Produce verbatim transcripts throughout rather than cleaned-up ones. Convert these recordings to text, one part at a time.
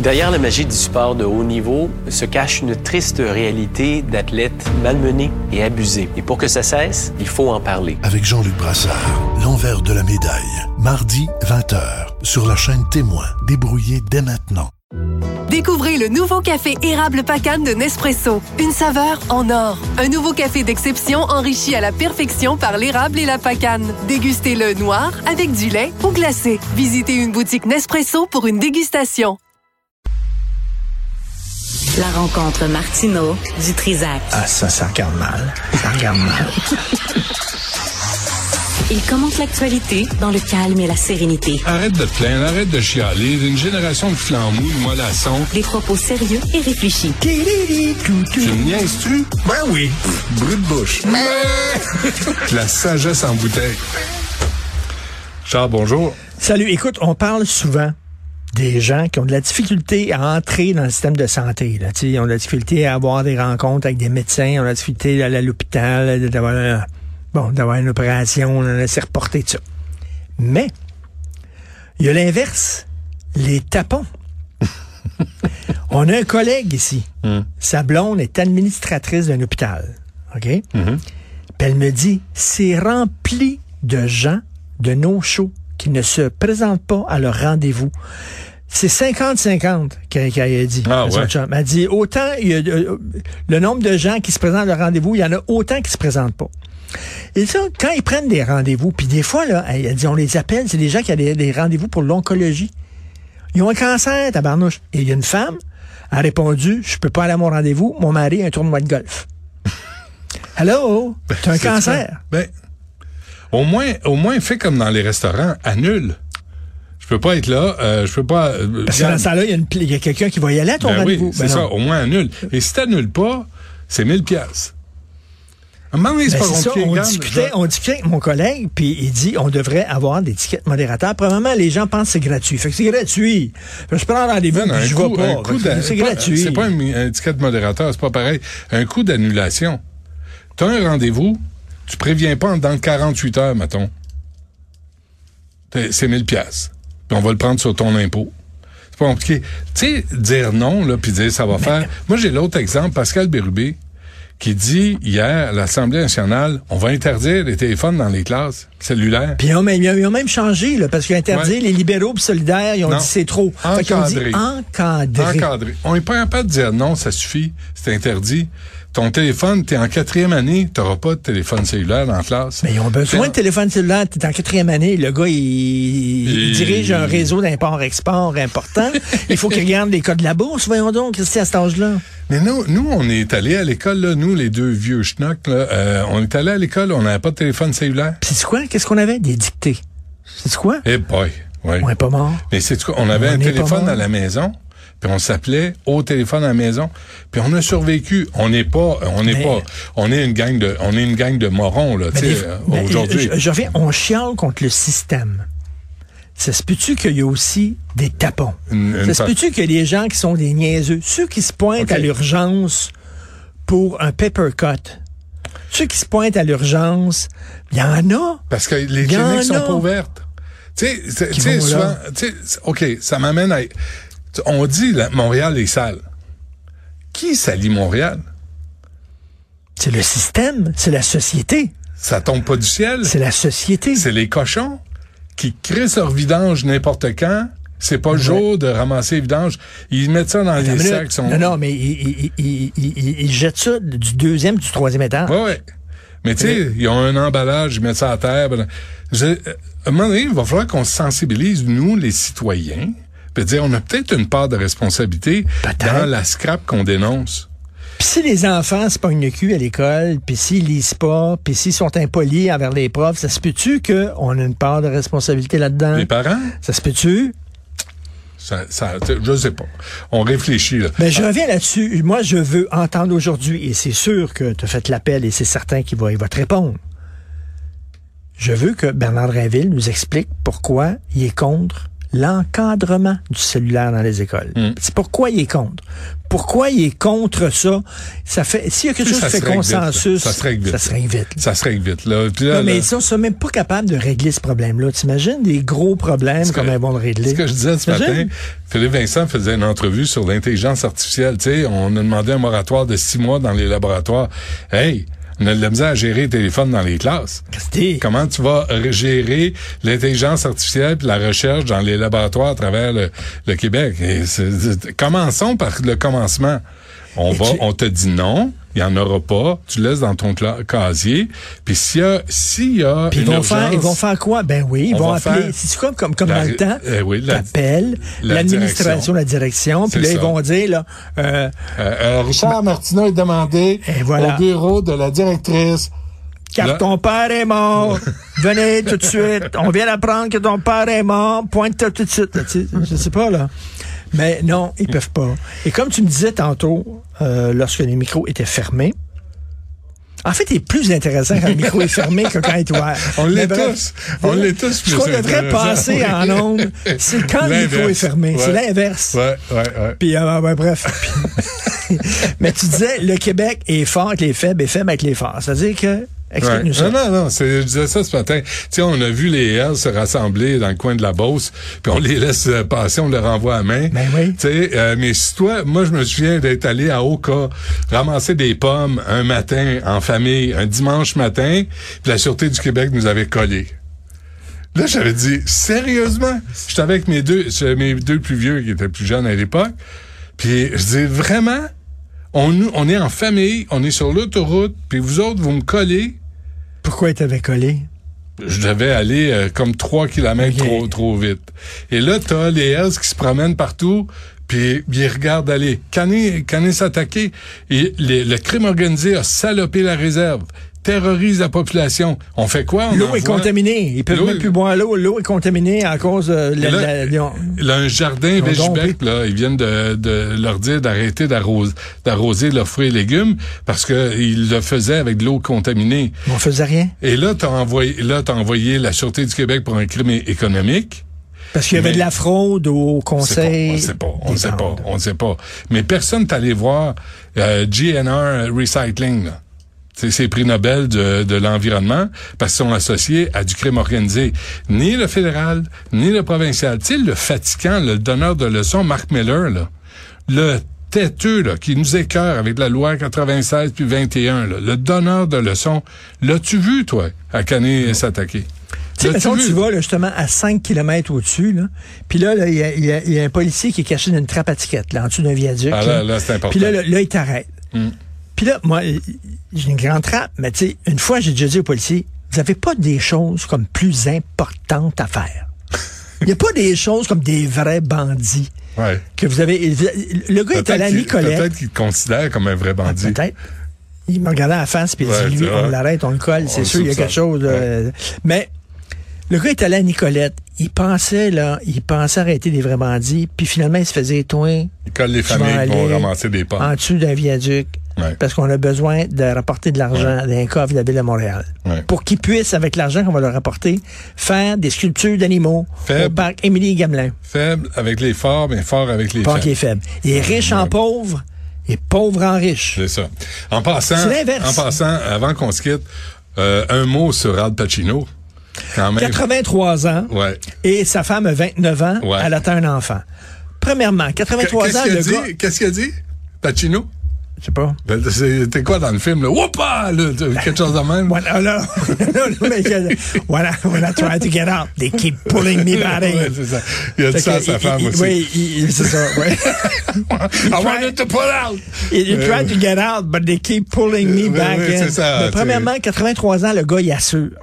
Derrière la magie du sport de haut niveau se cache une triste réalité d'athlètes malmenés et abusés. Et pour que ça cesse, il faut en parler. Avec Jean-Luc Brassard, l'envers de la médaille. Mardi, vingt heures, sur la chaîne Témoin. Débrouillez dès maintenant. Découvrez le nouveau café érable Pacane de Nespresso. Une saveur en or. Un nouveau café d'exception enrichi à la perfection par l'érable et la pacane. Dégustez-le noir, avec du lait ou glacé. Visitez une boutique Nespresso pour une dégustation. La rencontre Martineau du Trizac. Ah, ça, ça regarde mal. Ça regarde mal. Il commente l'actualité dans le calme et la sérénité. Arrête de te plaindre, arrête de chialer. Une génération de flambous, de mollassons. Des propos sérieux et réfléchis. Tu me niaises-tu? Ben oui. Brut de bouche. La sagesse en bouteille. Charles, bonjour. Salut. Écoute, on parle souvent des gens qui ont de la difficulté à entrer dans le système de santé. Là. Ils ont de la difficulté à avoir des rencontres avec des médecins, ils ont de la difficulté d'aller à l'hôpital, d'avoir, un, bon, d'avoir une opération, on a s'est reporté, tout ça. Mais, il y a l'inverse, les tapons. On a un collègue ici. Mm. Sa blonde est administratrice d'un hôpital. OK? Mm-hmm. Puis elle me dit, c'est rempli de gens de no-show qui ne se présentent pas à leur rendez-vous. C'est cinquante cinquante qu'elle, qu'elle a dit. Ah, ouais. Elle a dit, autant, il y a, euh, le nombre de gens qui se présentent à leur rendez-vous, il y en a autant qui se présentent pas. Et ça, quand ils prennent des rendez-vous, puis des fois, là, elle dit, on les appelle, c'est des gens qui ont des, des rendez-vous pour l'oncologie. Ils ont un cancer, tabarnouche. Et il y a une femme, elle a répondu, je peux pas aller à mon rendez-vous, mon mari a un tournoi de golf. Hello, ben, t'as un cancer. Ben, Au moins, au moins, fais comme dans les restaurants, annule. Je peux pas être là, euh, je peux pas... Euh, Parce que dans ce temps-là, il y a, y a quelqu'un qui va y aller à ton ben rendez-vous. Oui, c'est ben ça, non. au moins annule. Et si t'annules pas, c'est mille piastres. À un moment donné, c'est ben pas c'est compliqué. Ça, on, Regarde, discutait, je... on discutait avec mon collègue, puis il dit on devrait avoir des tickets modérateurs. Premièrement, les gens pensent que c'est gratuit. Fait que c'est gratuit. Fait que je prends un rendez-vous, puis je coup, vais pas. Fait c'est pas, gratuit. C'est pas un, un ticket modérateur, c'est pas pareil. Un coût d'annulation. T'as un rendez-vous, tu préviens pas en dans quarante-huit heures, mettons. C'est mille piastres. Puis on va le prendre sur ton impôt. C'est pas compliqué. Tu sais, dire non, là, puis dire ça va mais faire. Moi, j'ai l'autre exemple, Pascal Bérubé, qui dit hier à l'Assemblée nationale, on va interdire les téléphones dans les classes cellulaires. Puis ils ont, ils ont même changé, là, parce qu'ils ont interdit ouais. les libéraux puis solidaires, ils ont non. dit c'est trop. Encadré. Fait qu'ils ont dit encadré. Encadré. On n'est pas capable de dire non, ça suffit, c'est interdit. Ton téléphone, t'es en quatrième année, t'auras pas de téléphone cellulaire dans la classe. Mais ils ont besoin de téléphone cellulaire. T'es en quatrième année. Le gars, il, il... il dirige un réseau d'import-export important. Il faut qu'il regarde les codes de la bourse. Voyons donc, qu'est-ce que c'est à cet âge-là? Mais nous, nous, on est allés à l'école, là, nous, les deux vieux schnocks, là, euh, on est allés à l'école, on n'avait pas de téléphone cellulaire. Puis c'est quoi? Qu'est-ce qu'on avait? Des dictées. C'est quoi? Eh boy, oui. On n'est pas mort. Mais c'est quoi? On avait on un téléphone à la maison. Puis on s'appelait au téléphone à la maison. Puis on a survécu. On n'est pas, on n'est pas, on est une gang de, on est une gang de morons là. Tu sais, euh, aujourd'hui. Je, je reviens, on chiale contre le système. Ça se peut-tu qu'il y a aussi des tapons? Une, une ça se peut-tu qu'il y a des gens qui sont des niaiseux? Ceux qui se pointent okay. à l'urgence pour un paper cut. Ceux qui se pointent à l'urgence, il y en a. Parce que les cliniques sont pas ouvertes. Tu sais, tu sais, souvent, tu sais, OK, ça m'amène à... On dit là, Montréal est sale. Qui salit Montréal? C'est le système, c'est la société. Ça tombe pas du ciel. C'est la société. C'est les cochons qui créent leur vidange n'importe quand. C'est pas le ouais. jour de ramasser les vidanges. Ils mettent ça dans les sacs. Qui sont... Non, non, mais ils, ils, ils, ils, ils jettent ça du deuxième, du troisième étage. Oui, oui. Mais tu sais, ils ont un emballage, ils mettent ça à terre. Je, à un moment donné, il va falloir qu'on se sensibilise, nous, les citoyens, puis dire, on a peut-être une part de responsabilité peut-être. Dans la scrap qu'on dénonce. Puis si les enfants se pognent le cul à l'école, puis s'ils lisent pas, puis s'ils sont impolis envers les profs, ça se peut-tu qu'on a une part de responsabilité là-dedans? Les parents? Ça se peut-tu? Ça, ça, je sais pas. On réfléchit, là. Ben, je reviens là-dessus. Moi, je veux entendre aujourd'hui, et c'est sûr que tu as fait l'appel, et c'est certain qu'il va, il va te répondre. Je veux que Bernard Drinville nous explique pourquoi il est contre l'encadrement du cellulaire dans les écoles. Mm. C'est pourquoi il est contre. Pourquoi il est contre ça? Ça fait, s'il y a quelque chose qui fait consensus, vite, ça se règle vite. Ça se règle vite. Ça se règle vite, là. Puis là, non, mais là, ça, on ne même pas capable de régler ce problème-là. T'imagines des gros problèmes comme ils vont le régler? Ce que je disais ce matin, Philippe Vincent faisait une entrevue sur l'intelligence artificielle. Tu sais, on a demandé un moratoire de six mois dans les laboratoires. Hey! On a de la misère à gérer les téléphones dans les classes. Christy. Comment tu vas gérer l'intelligence artificielle et la recherche dans les laboratoires à travers le, le Québec? Et c'est, c'est, commençons par le commencement. On va, tu... on te dit non, il y en aura pas. Tu laisses dans ton cla- casier. Puis s'il y a, s'il y a puis une ils vont urgence, faire, ils vont faire quoi? Ben oui, ils vont appeler. Faire, c'est comme comme comme la, dans le temps. Euh, oui, la, t'appelles la l'administration, la direction. Puis là ça. Ils vont dire là. Euh, euh, euh, Richard Martineau est demandé voilà. au bureau de la directrice. Car là. Ton père est mort. Venez tout de suite. On vient d'apprendre que ton père est mort. Pointe-toi tout de suite. Je sais pas là. Mais non, ils peuvent pas. Et comme tu me disais tantôt, euh, lorsque les micros étaient fermés, en fait, il est plus intéressant quand le micro est fermé que quand il est ouvert. On l'est tous. On l'est tous. Ce qu'on devrait passer en ondes, c'est quand le micro est fermé. Ouais. C'est l'inverse. Ouais, ouais, ouais. Puis, euh, ouais, bref. Mais tu disais, le Québec est fort avec les faibles et faible avec les forts. C'est-à-dire que explique-nous ouais. ça. Non, non, non, c'est, je disais ça ce matin. Tu sais, on a vu les Hells se rassembler dans le coin de la Beauce, puis on les laisse passer, on leur renvoie à main. Ben oui. Tu sais, euh, mais si toi, moi, je me souviens d'être allé à Oka, ramasser des pommes un matin en famille, un dimanche matin, puis la Sûreté du Québec nous avait collés. Là, j'avais dit, sérieusement? J'étais avec mes deux, mes deux plus vieux qui étaient plus jeunes à l'époque, puis je dis, vraiment? On, on est en famille, on est sur l'autoroute, puis vous autres, vous me collez. Pourquoi ils t'avaient collé? Je devais aller euh, comme trois kilomètres okay. trop trop vite. Et là, t'as les Hells qui se promènent partout, puis ils regardent aller. Quand est, quand est s'attaquer, et les, le crime organisé a salopé la réserve, terrorise la population. On fait quoi? On l'eau envoie... est contaminée. Ils peuvent l'eau même est... plus boire l'eau. L'eau est contaminée à cause de... La, là, la, la... là, un jardin Bechebec, là, ils viennent de, de leur dire d'arrêter d'arroser, d'arroser leurs fruits et légumes parce que ils le faisaient avec de l'eau contaminée. On faisait rien. Et là, t'as envoyé, là, t'as envoyé la Sûreté du Québec pour un crime économique. Parce qu'il y avait mais, de la fraude au conseil. On ne sait pas, on ne sait pas, on ne sait pas. Mais personne n'est allé voir euh, G N R Recycling, là. C'est ces prix Nobel de, de l'environnement parce qu'ils sont associés à du crime organisé. Ni le fédéral, ni le provincial. Tu sais, le fatigant, le donneur de leçons, Mark Miller, là, le têteux là, qui nous écœure avec la loi quatre-vingt-seize puis vingt et un, là, le donneur de leçons, l'as-tu vu, toi, à Canet s'attaquer? Tu sais, mettons, tu vas là, justement à cinq kilomètres au-dessus, là, puis là, il y a, y, a, y a un policier qui est caché dans une trappe à tickets, là, en dessous d'un viaduc. Ah là, là, c'est important. Puis là, là, là, il t'arrête. Mm. Puis là, moi, j'ai une grande trappe, mais tu sais, une fois, j'ai déjà dit au policier, vous avez pas des choses comme plus importantes à faire. Il n'y a pas des choses comme des vrais bandits. Ouais. Que vous avez. Le gars peut-être est allé à Nicolette. Peut-être qu'il te considère comme un vrai bandit. Ah, peut-être. Il me regardait à la face, puis il ouais, dit, lui, on l'arrête, on le colle, on c'est le sûr, il y a quelque chose. Euh, ouais. Mais le gars est allé à Nicolette. Il pensait, là, il pensait arrêter des vrais bandits, puis finalement, il se faisait étoin. Il colle les familles qui vont ramasser des pommes. En dessous d'un viaduc. Ouais. Parce qu'on a besoin de rapporter de l'argent ouais. d'un coffre de la ville de Montréal. Ouais. Pour qu'ils puissent, avec l'argent qu'on va leur rapporter, faire des sculptures d'animaux faible, au parc Émilie-Gamelin. Faible avec les forts, mais fort avec les faibles. Pas qui est faible. Il est riche ouais. en pauvre et pauvre en riche. C'est ça. En passant, c'est l'inverse. En passant, avant qu'on se quitte, euh, un mot sur Al Pacino. Quand même. quatre-vingt-trois ans. Ouais. Et sa femme a vingt-neuf ans. Ouais. Elle attend un enfant. Premièrement, quatre-vingt-trois Qu'est-ce ans, qu'il a le dit? gars... Qu'est-ce qu'il a dit? Pacino? Je sais pas. Ben, t'es quoi dans le film, là? Whoopa! Là, quelque chose de même? When, oh, no, no, no, when, I, when I try to get out, they keep pulling me back in. Ouais, c'est ça. Il a dit ça à sa femme il, aussi. Oui, il, c'est ça, oui. I wanted to pull out! You, you tried to get out, but they keep pulling me back oui, in. C'est ça, mais premièrement, quatre-vingt-trois ans, le gars, il assure.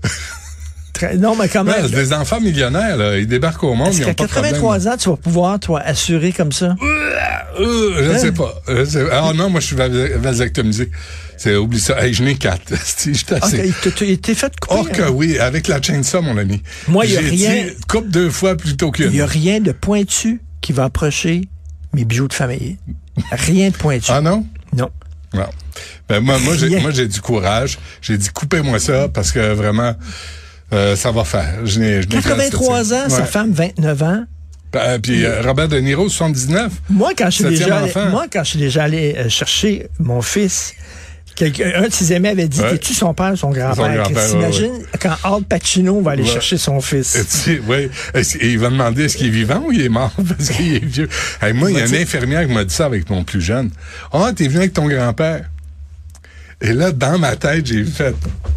Non, mais quand même. Ouais, des enfants millionnaires, là, ils débarquent au monde, ils ont pas de problème. quatre-vingt-trois ans, tu vas pouvoir, toi, assurer comme ça? Euh, je ne sais pas. Je sais. Ah non, moi, je suis vasectomisé. C'est, oublie ça. Hey, je n'ai quatre. Je suis assez. Ah, tu t'es fait couper? Oh que hein? Oui, avec la chainsaw, mon ami. Moi, il n'y a J'ai rien. Dit, coupe deux fois plutôt qu'une. Il n'y a rien de pointu qui va approcher mes bijoux de famille. Rien de pointu. Ah non? Non. Non. Ben, moi, moi, j'ai, moi, j'ai du courage. J'ai dit, coupez-moi ça parce que vraiment, Euh, ça va faire. Je n'ai, je n'ai quatre-vingt-trois ans, ouais. sa femme vingt-neuf ans. Euh, puis euh, Robert De Niro, soixante-dix-neuf. Moi, quand je suis déjà allé, enfant. moi, quand je suis déjà allé euh, chercher mon fils, quelqu'un, un de ses amis avait dit, ouais. t'es-tu son père ou son grand-père? Son grand-père, T'imagines ouais, ouais. quand Al Pacino va aller ouais. chercher son fils? Oui, et il va demander est-ce qu'il est vivant ou il est mort parce qu'il est vieux. Hey, moi, il y a une infirmière qui m'a dit ça avec mon plus jeune. Ah, oh, t'es venu avec ton grand-père. Et là, dans ma tête, j'ai fait...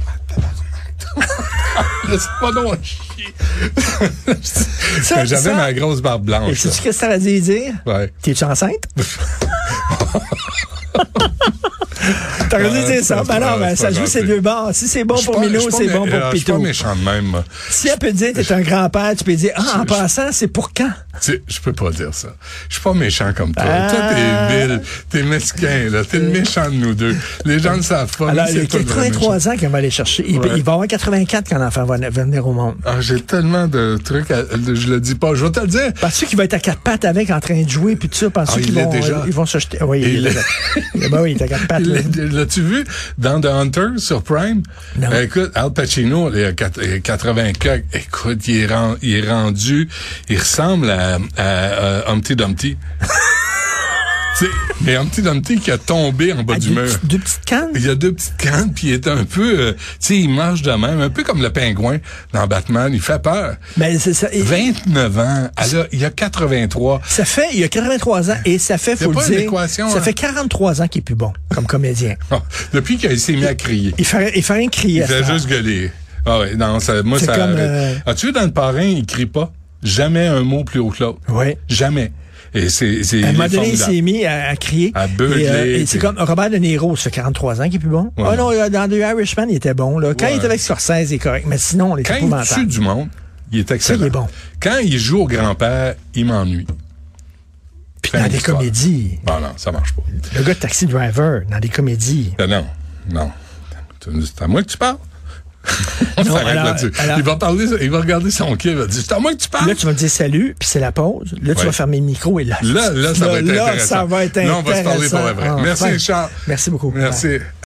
Laisse pas donc chier. Ça, J'avais ça, ma grosse barbe blanche. Et sais-tu ce que ça veut dire? Ouais. T'es-tu enceinte? T'aurais dû dire ça. Ben non, ben, ça joue ces deux bords. Si c'est bon pour pas, Minou, c'est bon pour euh, Je suis pas Pitou. méchant de même. Moi. Si elle peut dire t'es un grand-père, tu peux dire, ah, en passant, c'est pour quand? Je peux pas dire ça. Je suis pas méchant comme toi. Ah. Toi, t'es vil, t'es mesquin, là. T'es le méchant de nous deux. Les gens ne savent pas. Alors, mais il y a c'est toi le vrai quatre-vingt-trois ans qu'on va aller chercher. Il, Ouais. il va avoir quatre-vingt-quatre quand l'enfant va, va venir au monde. Ah, j'ai tellement de trucs, à, de- je le dis pas. Je vais te le dire. Penses-tu qu'il va être à quatre pattes avec en train de jouer puis tout ça? Penses-tu Ah, il qu'ils l'est vont, déjà. ils vont se jeter? Oui, il Il est déjà. Ben oui, il est à quatre pattes. là. L'as-tu vu dans The Hunter sur Prime? Non. Euh, écoute, Al Pacino, il a quatre-vingts quatre. Écoute, il est, ren- il est rendu, il ressemble à, à, à Humpty Dumpty. Tu sais, mais Humpty Dumpty qui a tombé en bas Ah, du deux, mur. petites- deux petites cannes? Il y a deux petites cannes, puis il est un peu, euh, tu sais, il marche de même, un peu comme le pingouin dans Batman. Il fait peur. Ben, c'est ça. Et- vingt-neuf ans. Alors, il y a quatre-vingt-trois. Ça fait, il y a quatre-vingt-trois ans, et ça fait, Y a faut pas le une dire, équation, ça hein? fait quarante-trois ans qu'il est plus bon, comme comédien. Ah, depuis qu'il s'est mis à crier. Il fait, il fait rien crier Il à fait ça. juste gueuler. Ah ouais, non, ça, moi, C'est ça comme, arrête. euh, As-tu vu dans le parrain, il crie pas? Jamais un mot plus haut que l'autre. Oui. Jamais. Et c'est, c'est, À un il moment est donné, il formidable. s'est mis à, à crier. À beugler, Et, euh, et puis- c'est comme Robert De Niro, ça fait quarante-trois ans qu'il est plus bon. Ouais. Ah non, dans The Irishman, il était bon. Là. Quand Ouais. il était avec Scorsese, il est correct. Mais sinon, il est Quand il tue épouvantable. du monde, il est excellent. Ça, il est bon. Quand il joue au grand-père, il m'ennuie. Puis Fin dans des d'histoire. comédies. Ah non, ça marche pas. Le gars de Taxi Driver, dans des comédies. Ah non, non. C'est à moi que tu parles? On Non, s'arrête alors- là-dessus. alors- il va parler, il va regarder son quai, il va dire, c'est à moi que tu parles? Là, tu vas me dire salut, puis c'est la pause. Là, tu Ouais. vas fermer le micro et là. Là, là, ça va être là, intéressant. ça va être Là, on va se parler intéressant. pour vrai. Enfin. Merci, Charles. Merci beaucoup. Merci.